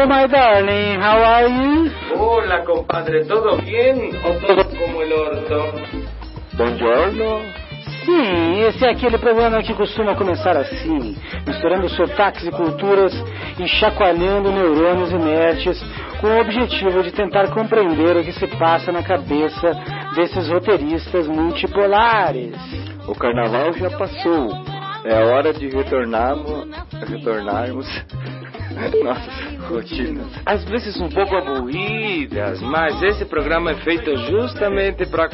my darling, how are you? Hola, compadre, ¿todo bien o todo como el orto? Buongiorno. Sim, esse é aquele programa que costuma começar assim, misturando sotaques e culturas e chacoalhando neurônios inertes, com o objetivo de tentar compreender o que se passa na cabeça desses roteiristas multipolares. O carnaval já passou. É hora de retornarmos nossas rotinas. Às vezes um pouco aburridas, mas esse programa é feito justamente para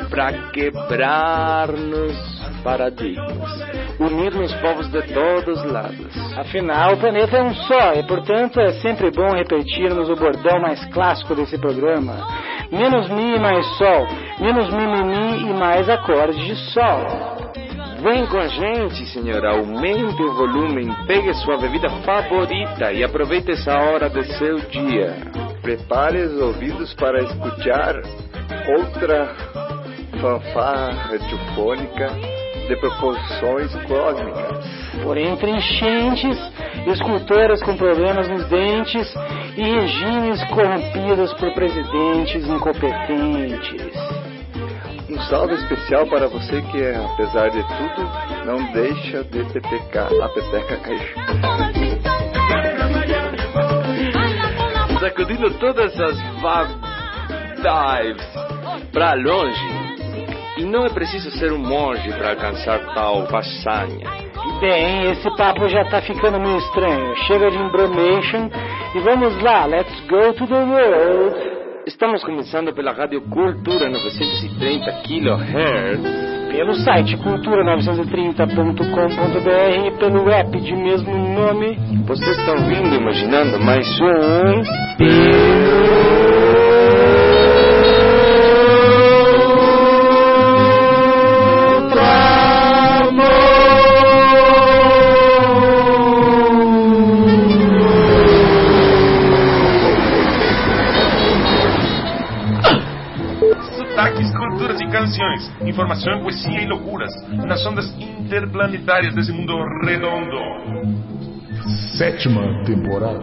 quebrar-nos paradigmas, unir-nos povos de todos os lados. Afinal, o planeta é um só e, portanto, é sempre bom repetirmos o bordão mais clássico desse programa. Menos mi e mais sol, menos mimimi e mais acordes de sol. Vem com a gente, senhora, aumente o volume, pegue sua bebida favorita e aproveite essa hora do seu dia. Prepare os ouvidos para escutar outra fanfarra radiofônica de proporções cósmicas. Por entre enchentes, escultoras com problemas nos dentes e regimes corrompidos por presidentes incompetentes. Um salve especial para você que, apesar de tudo, não deixa de pepecar a pepeca cair. Sacudindo todas as vibes para longe. E não é preciso ser um monge para alcançar tal façanha. Bem, esse papo já tá ficando meio estranho. Chega de embromation e vamos lá, let's go to the world. Estamos começando pela Rádio Cultura 930 kHz, pelo site cultura930.com.br e pelo app de mesmo nome. Você está ouvindo, imaginando mais um canciones, información, poesía y locuras, nas ondas interplanetárias desse mundo redondo. 7ª temporada.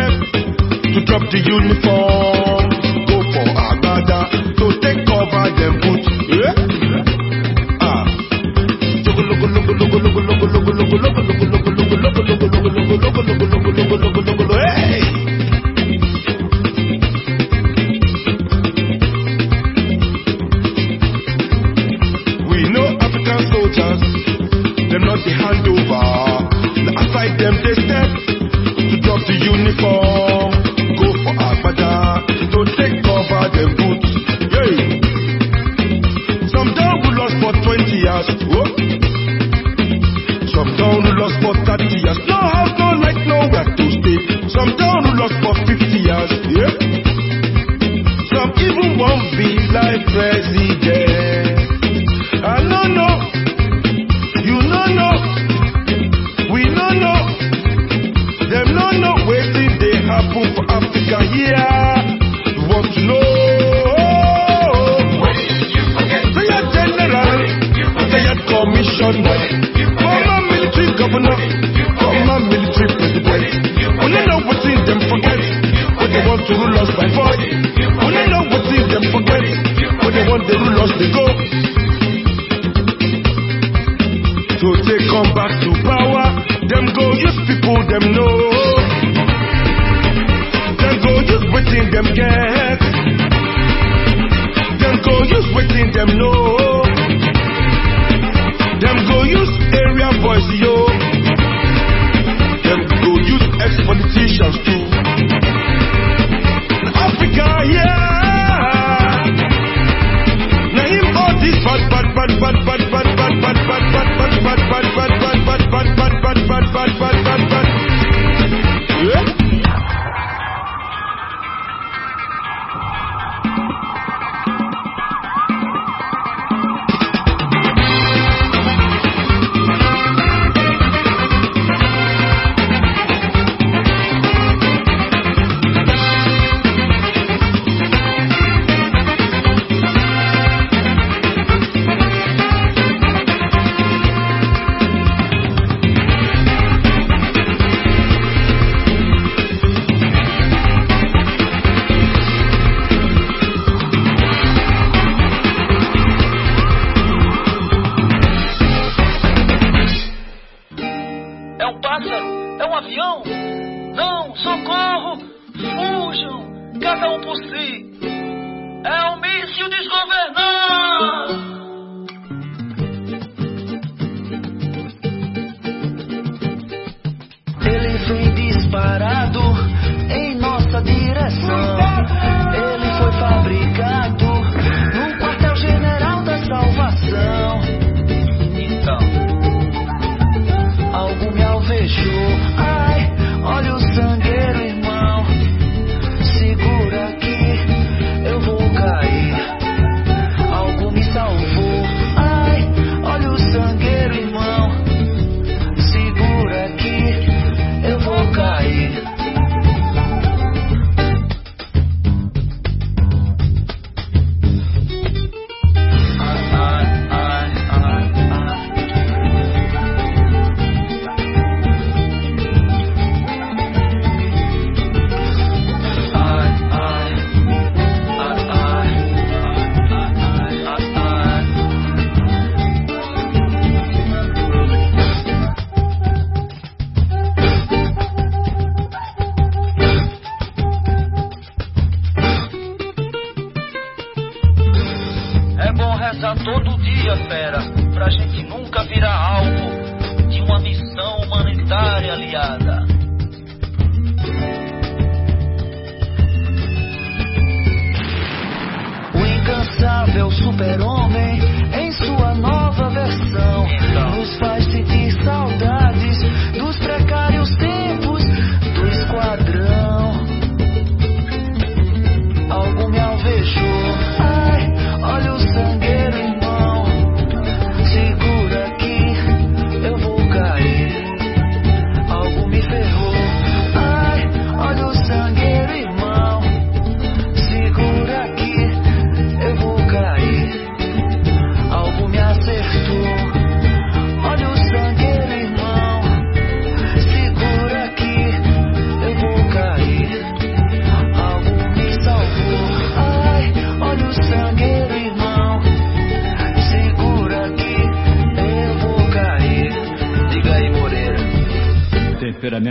step to drop the uniform, go for Agbada, to take cover them boots. Yeah? Hey! We know African soldiers, them not the handover. Now aside them they step to drop the uniform, go for Agbada, to take cover them boots. Yeah. Some down who lost for 20 years. Whoa. Some down who lost for 30 years. No house, no light, nowhere to stay. Some down who lost for 50 years. Yeah. Some even won't be like president. I no know. You no know. We no know. Them no know where did they happen for Africa here. You want to know? They are general. They are commissioner. Former military governor. Former military president. We don't know what's in them forget. But they want to rule us by force. We don't know what's in them forget. But they want to rule us they go. So they come back to power. Them go use people them know. Them go use waiting them get. Them go use waiting them know. Them go use area boys yo. Them go use ex-politicians too. Africa yeah. Now him all this bad. Yeah.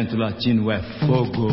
movimento latino é fogo.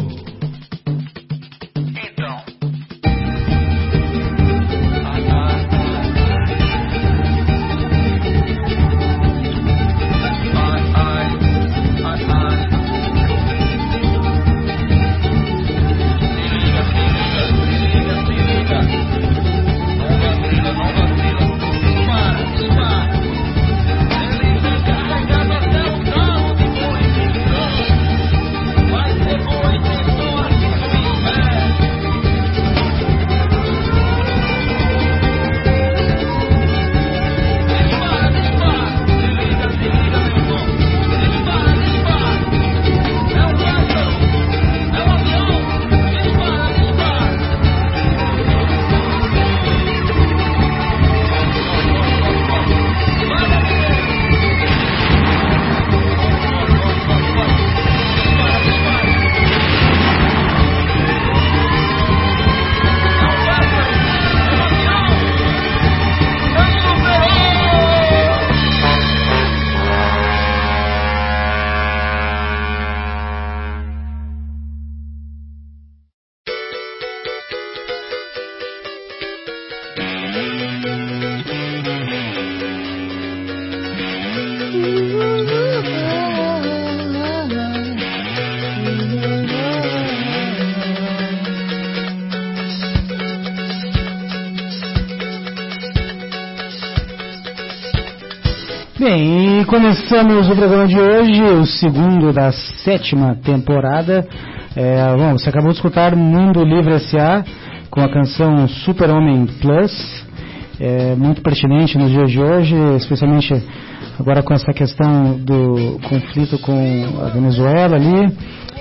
Bem, e começamos o programa de hoje, o segundo da 7ª temporada. Bom, você acabou de escutar Mundo Livre S.A. com a canção Super Homem Plus, muito pertinente nos dias de hoje, especialmente agora com essa questão do conflito com a Venezuela ali,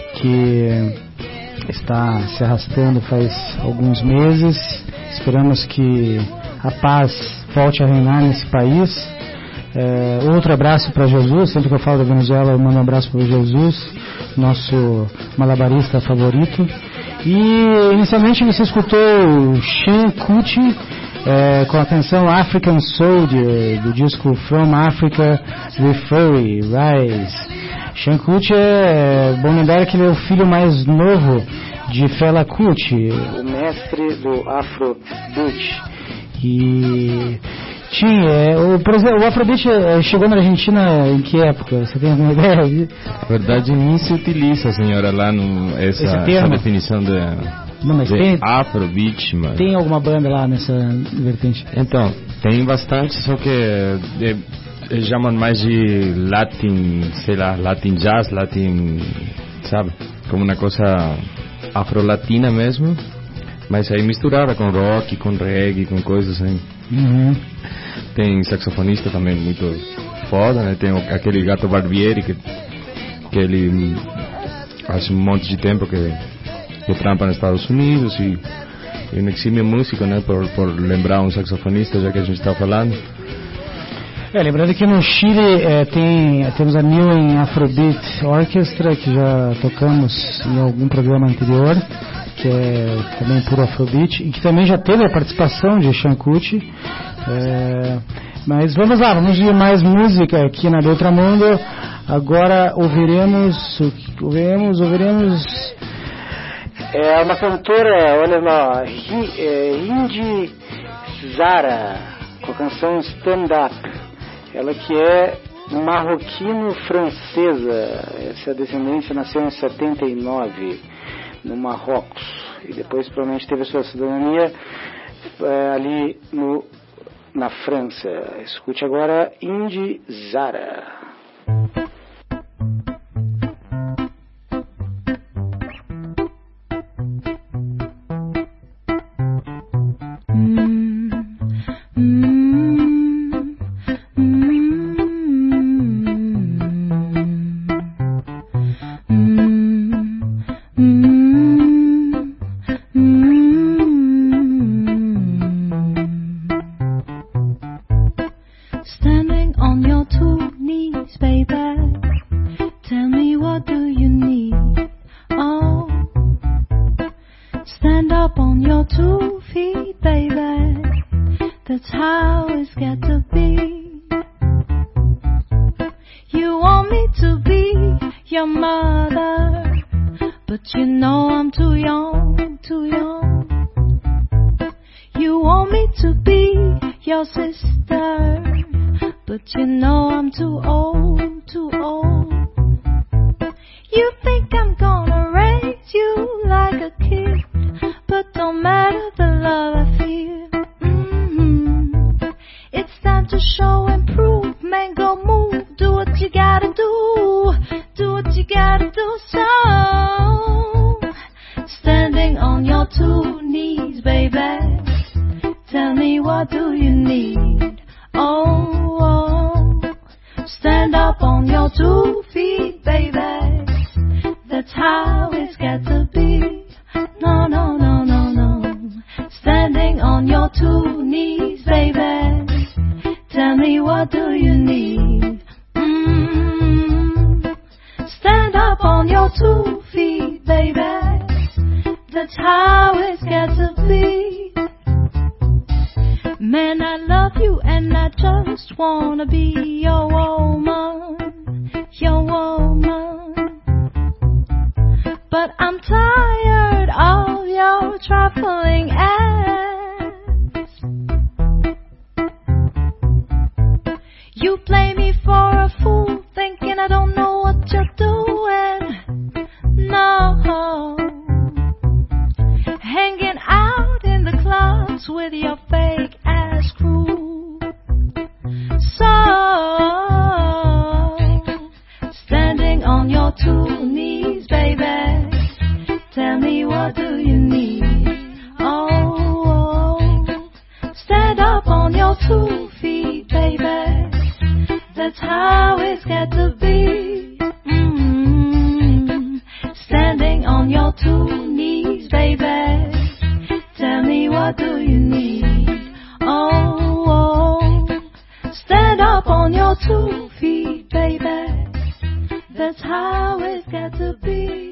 que está se arrastando faz alguns meses. Esperamos que a paz volte a reinar nesse país. Outro abraço para Jesus. Sempre que eu falo da Venezuela eu mando um abraço para Jesus, nosso malabarista favorito. E inicialmente você escutou Sean Kuti com a canção African Soldier do disco From Africa Refuge Rise. Sean Kuti bom lembrar que ele é o filho mais novo de Fela Kuti, o mestre do Afrobeat. E o Afrobeat chegou na Argentina em que época? Você tem alguma ideia? Na verdade, nem se utiliza, senhora, lá essa definição de Afrobeat. Mas... Tem alguma banda lá nessa vertente? Então, tem bastante, só que chamam mais de Latin, sei lá, Latin Jazz, Latin, sabe? Como uma coisa afro-latina mesmo, mas aí misturada com rock, com reggae, com coisas assim. Uhum. Tem saxofonista também muito foda, né? Tem aquele Gato Barbieri que ele faz um monte de tempo que trampa nos Estados Unidos e um exímio músico, né? Por lembrar um saxofonista, já que a gente está falando. Lembrando que no Chile temos a New Afrobeat Orchestra, que já tocamos em algum programa anterior, que é também puro Afrobeat, e que também já teve a participação de Sean Kuti. Mas vamos lá, vamos ouvir mais música aqui na Beltramundo. Agora ouviremos uma cantora, olha lá, Indy Zara, com a canção Stand Up. Ela que é marroquino-francesa, essa descendência nasceu em 79 no Marrocos e depois provavelmente teve a sua cidadania ali na França. Escute agora Indy Zara. Standing on your 2 knees, baby, tell me what do you need? Oh, stand up on your 2 feet, baby, that's how it's got to be. You want me to be your mother, but you know I'm too young, too young. You want me to be your sister, but you know I'm too old, too old. You think I'm gonna raise you like a kid, but don't matter the love I feel. It's time to show and prove, man, go move, do what you gotta do, do what you gotta do. So, standing on your 2 knees, baby, tell me what do you need? Oh, stand up on your 2 feet, baby, that's how it's got to be. No, no, no, no, no. Standing on your 2 knees, baby, tell me what do you need? Stand up on your 2 feet, baby, that's how it's got to be. Man, I love you and I just wanna be your woman, your woman. But I'm tired of your trifling acts. You play me for a fool, thinking I don't know what you're doing. No, hanging out in the clubs with your fake ass crew. So, standing on your 2 knees, baby, tell me what do you need? Oh, stand up on your 2 feet, baby, that's how it's got to be. Standing on your 2 knees, baby, tell me what do you need? Oh, stand up on your 2 feet, baby, that's how it's got to be.